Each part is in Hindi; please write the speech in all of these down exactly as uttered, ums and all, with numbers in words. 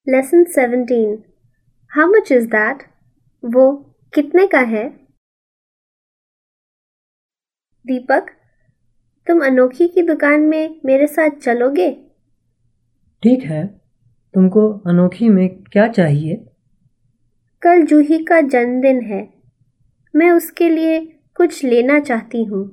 Lesson seventeen. How much is that? वो कितने का है? दीपक, तुम अनोखी की दुकान में मेरे साथ चलोगे? ठीक है, तुमको अनोखी में क्या चाहिए? कल जूही का जन्मदिन है। मैं उसके लिए कुछ लेना चाहती हूँ।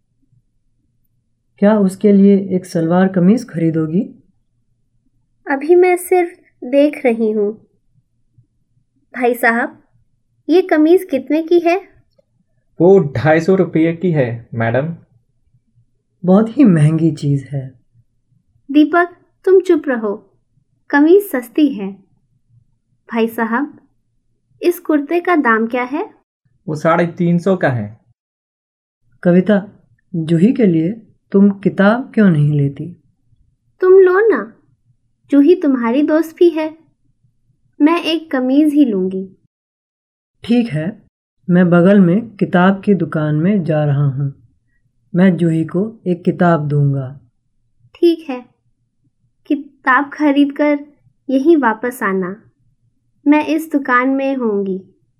क्या उसके लिए एक सलवार कमीज खरीदोगी? अभी मैं सिर्फ देख रही हूँ। भाई साहब, ये कमीज कितने की है? वो ढाई सौ रुपये की है, मैडम। बहुत ही महंगी चीज है। दीपक, तुम चुप रहो। कमीज सस्ती है। भाई साहब, इस कुर्ते का दाम क्या है? वो साढ़े तीन सौ का है। कविता, जूही के लिए तुम किताब क्यों नहीं लेती? तुम लो ना, जूही तुम्हारी दोस्त भी है। मैं एक कमीज ही लूंगी। ठीक है, मैं बगल में किताब की दुकान में जा रहा हूँ। मैं जूही को एक किताब दूंगा। ठीक है, किताब खरीद कर यहीं वापस आना। मैं इस दुकान में होंगी।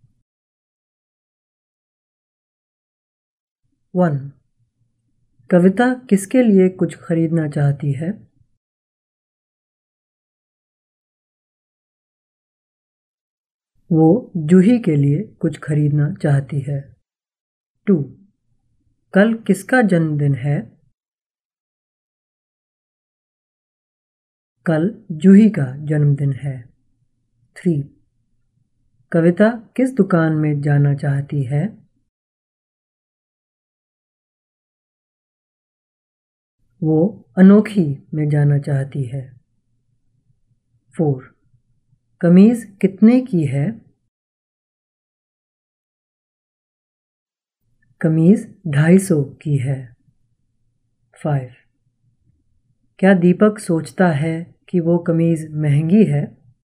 वन। कविता किसके लिए कुछ खरीदना चाहती है? वो जूही के लिए कुछ खरीदना चाहती है। टू। कल किसका जन्मदिन है? कल जूही का जन्मदिन है। थ्री। कविता किस दुकान में जाना चाहती है? वो अनोखी में जाना चाहती है। फोर। कमीज कितने की है? कमीज ढाई सौ की है। फाइव। क्या दीपक सोचता है कि वो कमीज महंगी है?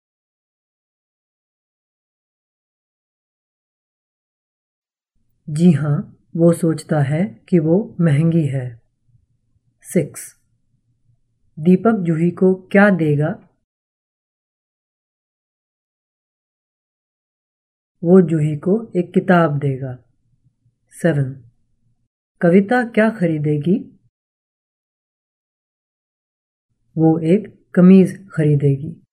जी हाँ, वो सोचता है कि वो महंगी है। सिक्स। दीपक जूही को क्या देगा? वो जूही को एक किताब देगा। सेवन। कविता क्या खरीदेगी? वो एक कमीज खरीदेगी।